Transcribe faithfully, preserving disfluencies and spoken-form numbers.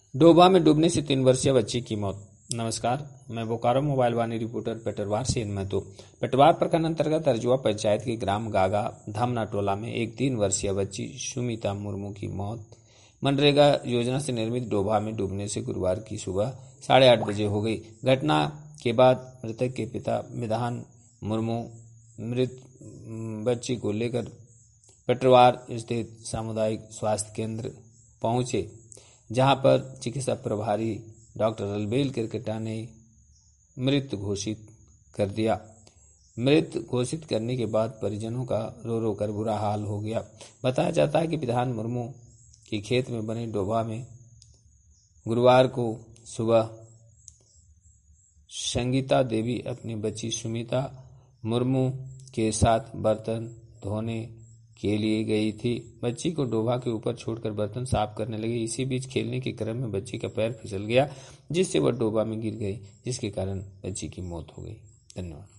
डोभा में डूबने से तीन वर्षीय बच्ची की मौत। नमस्कार, मैं बोकारो मोबाइल वाणी रिपोर्टर पेटरवार से इनमें तो पेटरवार प्रखंड अंतर्गत अर्जुआ पंचायत के ग्राम गागा धामना टोला में एक तीन वर्षीय बच्ची सुमिता मुर्मू की मौत मनरेगा योजना से निर्मित डोभा में डूबने से गुरुवार की सुबह साढ़े आठ बजे हो गई। घटना के बाद मृतक के पिता विधान मुर्मू मृत बच्ची को लेकर पेटरवार स्थित सामुदायिक स्वास्थ्य केंद्र पहुंचे, जहां पर चिकित्सा प्रभारी डॉक्टर अलबेल किरकेटा ने मृत घोषित कर दिया। मृत घोषित करने के बाद परिजनों का रो रो कर बुरा हाल हो गया। बताया जाता है कि विधान मुर्मू के खेत में बने डोभा में गुरुवार को सुबह संगीता देवी अपनी बच्ची सुमिता मुर्मू के साथ बर्तन धोने के लिए गई थी। बच्ची को डोभा के ऊपर छोड़कर बर्तन साफ करने लगे। इसी बीच खेलने के क्रम में बच्ची का पैर फिसल गया, जिससे वह डोभा में गिर गई, जिसके कारण बच्ची की मौत हो गई। धन्यवाद।